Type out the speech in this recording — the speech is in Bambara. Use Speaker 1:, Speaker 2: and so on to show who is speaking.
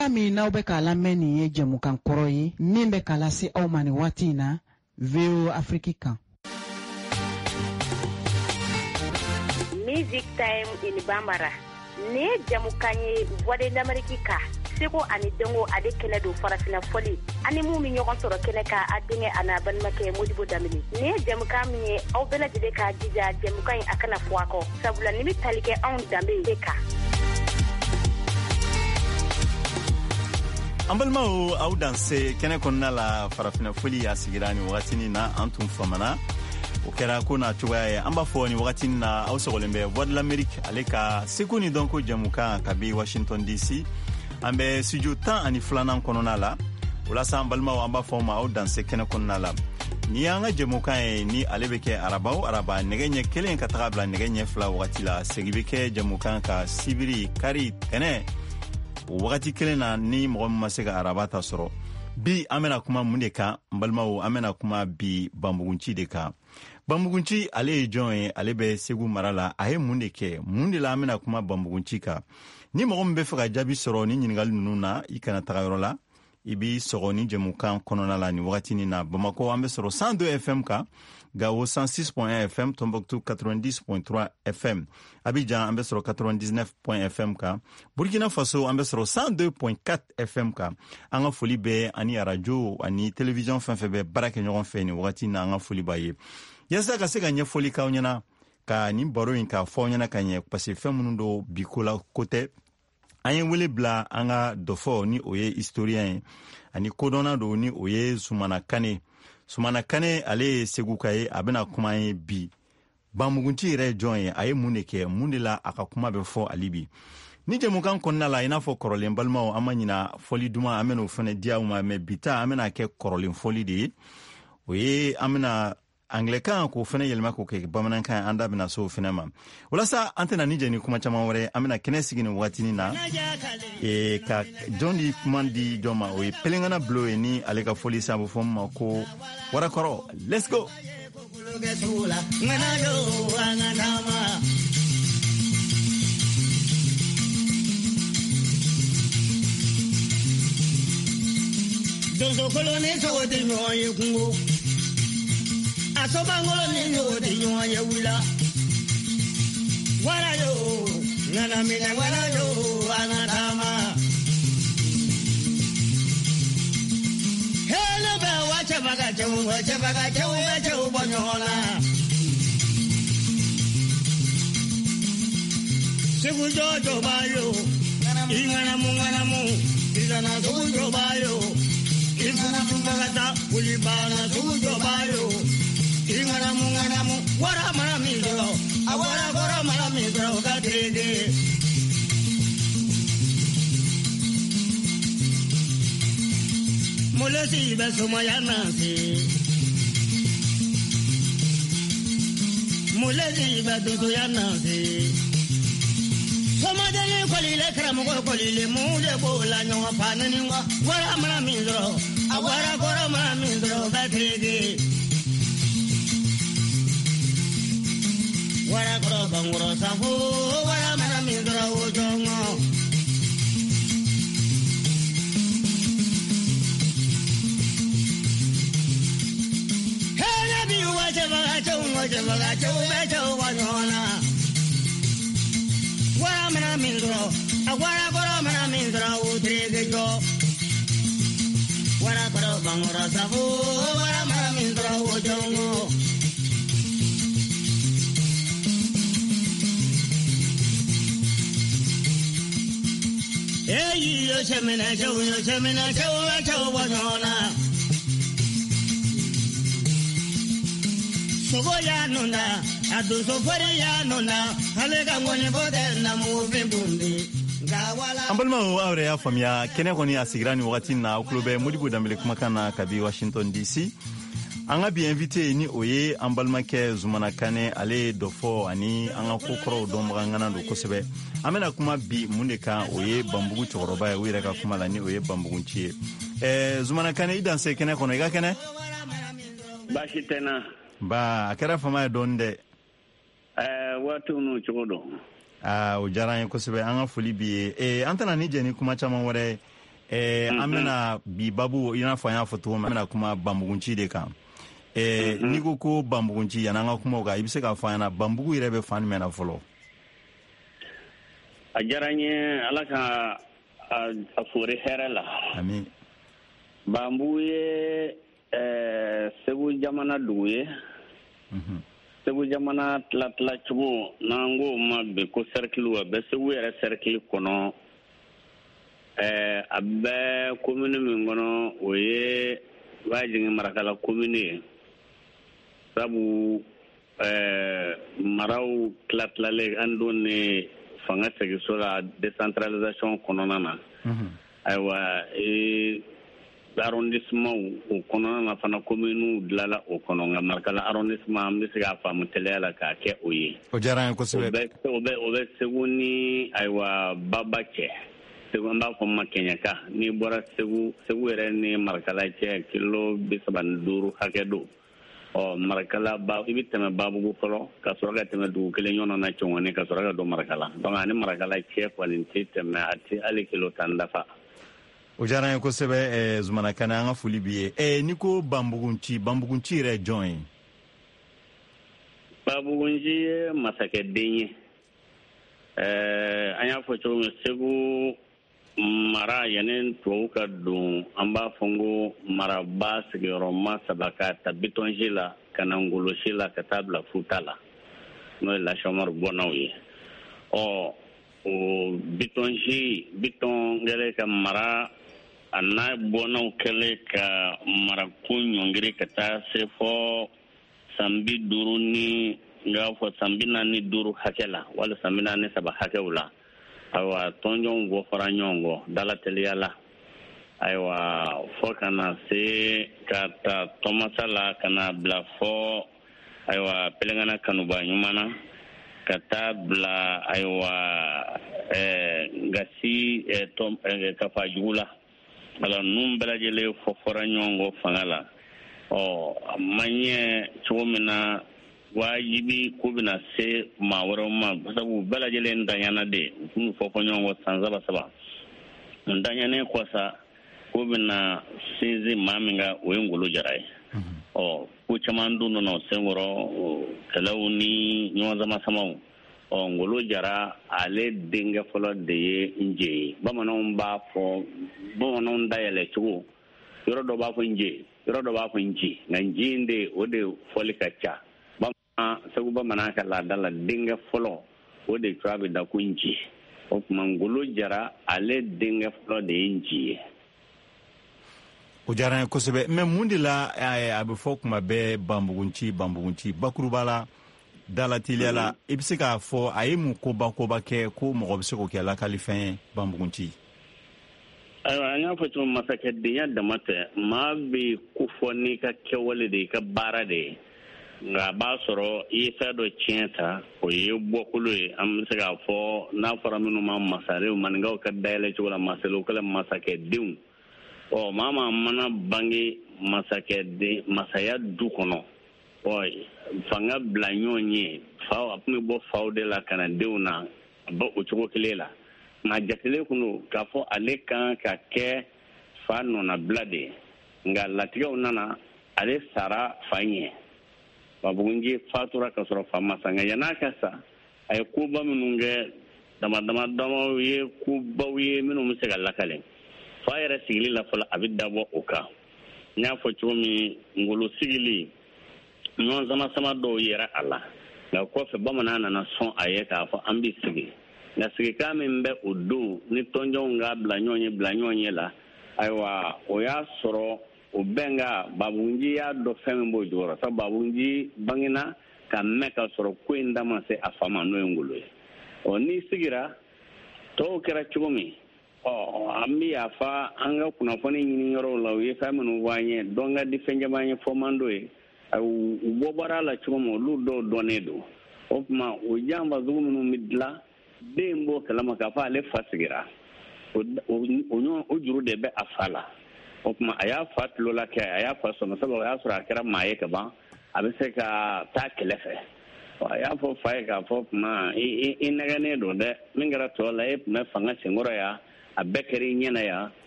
Speaker 1: Ami n'aw bɛ k'a lamɛn nin ye jɛmukan kɔrɔ ye min bɛ k'a lase aw ma nin waati in na VOA Afrique kan.
Speaker 2: Music Time in Bambara. Ne jɛmukan ye Voix de l'Amérique kan. Seko ani Dengo ale kɛnɛ don farafina fɔli. Ani mun mi ɲɔgɔn sɔrɔ kɛnɛ kan a denkɛ a n'a balimakɛ Modibo Damini. Ne jɛmukan min ye aw bɛɛ lajɛlen k'a jija jɛmukan in a kana fɔ a kɔ. Sabula ni bi tali kɛ anw danbe de kan.
Speaker 3: An balimaw aw danse kɛnɛ kɔnɔna la farafina fɔli a sigira ni wagati na an tun famana o kɛra ko na cogoya ye an b'a fɔ ni wagati na aw sɔgɔlen bɛ Voix de l'Amérique ale ka seko ni dɔnko jɛmukan kabi Washington DC an bɛ studio 12 kɔnɔna la walasa an balimaw an b'a fɔ ma aw danse kɛnɛ kɔnɔna la ni an ka jɛmukan ye ni ale bɛ kɛ araba o araba nɛgɛ ɲɛ 1 ka taga bila nɛgɛ ɲɛ 2 wagati la segi bɛ kɛ jɛmukan ka sibiri kari tɛnɛ wagati kelen na ni mɔgɔ min ma se ka araba ta sɔrɔ bi an bɛna kuma mun de kan n balimaw an bɛna kuma bi banbugunci de kan. Banbugunci ale ye jɔn ye ale bɛ Segu mara la a ye mun de kɛ mun de la an bɛna kuma banbugunci kan. Ni mɔgɔ min bɛ fɛ ka jaabi sɔrɔ ni ɲininkali ninnu na i kana taga yɔrɔ la i bi sɔgɔ ni jɛmukan kɔnɔna la ni wagati ni na Bamako an bɛ sɔrɔ 102 FM kan Gao 106.1 FM Tombouctou 90.3 FM Abidjan an bɛ sɔrɔ 99.1 FM kan Burkina Faso an bɛ sɔrɔ 102.4 FM kan an ka foli bɛ ani radio ani télévision fɛn fɛn bɛ baara kɛ ɲɔgɔn fɛ ni wagati na an ka foli b'a ye yasa ka se ka ɲɛfɔli k'aw ɲɛna ka ni baro in ka fɔ ɲɛna ka ɲɛ parce que fɛn minnu do bi ko la ko tɛ an ye wele bila an ka dɔfɔ ni o ye historien ye ani kodɔnna do ni o ye Sumana Kane ale ye Segu ka ye a bɛna kuma ye bi banbugunci yɛrɛ jɔn ye a ye mun de kɛ mun de la a ka kuma bɛ fɔ ali bi ni jɛmukan kɔnɔna la i n'a fɔ kɔrɔlen balimaw an ma ɲina fɔli duman an bɛna o fana di aw ma mais bi ta an bɛna kɛ kɔrɔlen fɔli de ye o ye an bɛna Anglais-kan k'o fana yɛlɛma k'o kɛ bamanankan an da bɛna so o fana ma walasa an tɛna ni jɛ ni kuma caman wɛrɛ an bɛna kɛnɛ sigi ni waatini na ka jɔn di kuma di jɔn ma o ye Pelengana Bulo ye ni ale ka fɔli sa a bɛ fɔ ma ko Warakɔrɔ let's go
Speaker 4: Donso koloni so de nyoye kungo Asobangolo ni yo de nyoye wula Wara yo ngana mina wara yo anatama Hello be wacha baga chewu bonyola Segu jojo bayo ingana mu izana jojo bayo ingana mungata ulibana jojo bayo ingana mu wara mara mizro awara gora mara mizro gadege mulesi besuma yanasi mulesi bedu yanasi somadele kolile kramu kolile muje bola nyo panani wara mara mizro awara gora mara mizro gadege Wara koro bangoro safu, wara mara mizra ujongo. Hey, nabi wache baga chau wanyona. Wara mara mizra, awara koro mara mizra utrigejo. Wara koro bangoro safu, wara mara mizra ujongo. Hey, yo chemina chau wanyona. Sogo ya nona, adu sofari ya nona. Halega ngone bode na muve bundi.
Speaker 3: An balimaw aw yɛrɛ y'a faamuya kɛnɛ kɔni a sigira ni wagati na aw tulo bɛ Modibo Dambele kumakan na kabi Washington DC an ka bi invité ni o ye an balimakɛ Zumana Kane ale ye dɔ fɔ ani an ka kokɔrɔw dɔnbagangana don kosɛbɛ an bɛna kuma bi mun de kan o ye banbugu cɛkɔrɔba ye o yɛrɛ ka kuma la ni o ye banbugunci ye Zumana Kane i danse kɛnɛ kɔnɔ i ka kɛnɛ
Speaker 5: baasi tɛ n na
Speaker 3: ba a kɛra fama ye dɔɔni dɛ
Speaker 5: waati n'u cogo dɔn
Speaker 3: o diyara an ye kosɛbɛ an ka foli bi ye an tɛna ni jɛ ni kuma caman wɛrɛ an bɛna bi babu i n'a fɔ an y'a fɔ cogo min an bɛna kuma banbugunci de kan n'i ko banbugunci yan'an ka kuma o kan i bɛ se k'a fɔ an ɲɛna banbugu yɛrɛ bɛ fan jumɛn na fɔlɔ.
Speaker 5: A diyara n ye ala ka a fori hɛrɛ la.
Speaker 3: Amin.
Speaker 5: Banbugu ye Segu jamana dugu ye. Segu jamana tila cogo n'an ko ma bi ko cercle a bɛ Segu yɛrɛ cercle kɔnɔ a bɛ commune min kɔnɔ o ye Wajigin Marakala commune ye. Sabu maraw tilatilalen an don ne fanga segiso la décentralisation kɔnɔna na. Ayiwa arrondissement o kɔnɔna na fana commune dilala o kɔnɔ nka Marakala arrondissement an bɛ se k'a faamu teliya la k'a kɛ o ye.
Speaker 3: O diyara n ye kosɛbɛ.
Speaker 5: O bɛ Segu ni ayiwa Baba cɛ. Segu an b'a fɔ ma Kɛɲɛka n'i bɔra Segu yɛrɛ ni Marakala cɛ kilo 35 hakɛ don. Marakala i bɛ tɛmɛ Babugu fɔlɔ ka sɔrɔ ka tɛmɛ dugu kelen ɲɔgɔn na Cɔngɔni ka sɔrɔ ka don Marakala donc ani Marakala cɛ kɔni tɛ tɛmɛ a tɛ hali kilo 10 dafa.
Speaker 3: O diyara n ye kosɛbɛ Zumana Kane an ka foli b'i ye n'i ko banbugunci yɛrɛ jɔn ye.
Speaker 5: Banbugunci ye masakɛden ye an y'a fɔ cogo min Segu mara yanni tubabu ka don an b'a fɔ n ko maraba sigiyɔrɔma 3 ka ta Bitonji la ka na Ngolosi la ka taa bila Futa la n'o ye Lasiamɔri bɔnnaw ye o Bitonji Biton kɛlen ka mara a n'a bɔnnaw kɛlen ka marako ɲɔngiri ka taa se fɔ san 50 ni n y'a fɔ san 45 hakɛ la wala san 43 hakɛw la. Ayiwa tɔnjɔnw bɔ fara ɲɔgɔn kɔ dalateliya la ayiwa fɔ ka na se ka ta tɔmasa la ka na bila fɔ ayiwa Pɛlɛnkana Kanuba ɲuman na ka taa bila ayiwa Gasi Kafajugu la ala ninnu bɛɛ lajɛlen fɔra ɲɔgɔn kɔ fanga la a ma ɲɛ cogo min na wajibi ko bɛna se maa wɛrɛw ma sabu bɛɛ lajɛlen daɲana de u tun fɔ ɲɔgɔn kɔ san 3 n daɲanen kɔ sa ko bɛna sinsin maa min ka o ye Ngolo Jara ye ko caman dun nana senkɔrɔ kɛlɛw ni ɲɔgɔn sama-samaw Ngolo Jara ale denkɛ fɔlɔ de ye Nje ye bamananw dayɛlɛ cogo yɔrɔ dɔ b'a fɔ Nje yɔrɔ dɔ b'a fɔ Nji nka Nji in de o de fɔli ka ca Segu bamanan ka laada la denkɛ fɔlɔ o de tura bɛ da ko Nji o tuma Ngolo Jara ale denkɛ fɔlɔ de ye Nji ye.
Speaker 3: O diyara n ye kosɛbɛ mais mun de la a bɛ fɔ kuma bɛɛ banbugunci bakuruba la dalateliya la i bɛ se k'a fɔ a ye mun koba kɛ ko mɔgɔ bɛ se k'o kɛ lakalifɛn ye banbugunci.
Speaker 5: Ayiwa an y'a fɔ cogo masakɛdenya dama tɛ maa bɛ ko fɔ n'i ka kɛwale de i ka baara de ye. Nka a b'a sɔrɔ i ye fɛn dɔ tiɲɛ ta o ye bɔkolo ye an bɛ se k'a fɔ n'a fɔra minnu ma masarenw maninkaw ka dayɛlɛ cogo la masalew kɛla masakɛdenw maa mana bange masaya du kɔnɔ fanga bila ɲɔgɔn ye a tun bɛ bɔ faw de la ka na denw na a bɔ o cogo kelen la nka jatelen kun don k'a fɔ ale kan ka kɛ fa nɔnabila de ye nka latigɛw nana ale sara fa ɲɛ. Banbugunci fatura ka sɔrɔ fa ma sa nka yan'a ka sa a ye koba minnu kɛ dama ye kobaw ye minnu bɛ se ka lakale fa yɛrɛ sigili la fɔlɔ a bɛ dabɔ o kan n y'a fɔ cogo min Ngolo sigili ɲɔgɔn sama dɔw yɛrɛ a la nka kɔfɛ bamanan nana sɔn a ye k'a fɔ an bɛ sigi nka sigikan min bɛ o don ni tɔnjɔnw ka bila ɲɔgɔn ye la ayiwa o y'a sɔrɔ o bɛnka Banbugunci y'a dɔn fɛn min b'o jukɔrɔ sabu Banbugunci bangena ka mɛn ka sɔrɔ ko in da ma se a fa ma n'o ye Ngolo ye n'i sigira tɔw kɛra cogo min an bɛ yafa an ka kunnafoni ɲini yɔrɔw la u ye fɛn minnu fɔ an ye dɔn ka di fɛn caman ye fɔ man dɔ ye u bɔra la cogo min olu dɔw dɔnnen don o tuma o janfasugu minnu bɛ dilan den b'o kalama k'a fɔ ale fa sigira o juru de bɛ a fa la. O tuma a y'a fa tulola kɛ a y'a fa sɔnna sabu o y'a sɔrɔ a kɛra maa ye ka ban a bɛ se ka taa kɛlɛ fɛ a y'a fɔ fa ye k'a fɔ tuma i nɛgɛnnen don dɛ min kɛra tɔ la e tun bɛ fanga senkɔrɔ yan a bɛɛ kɛra i ɲɛna yan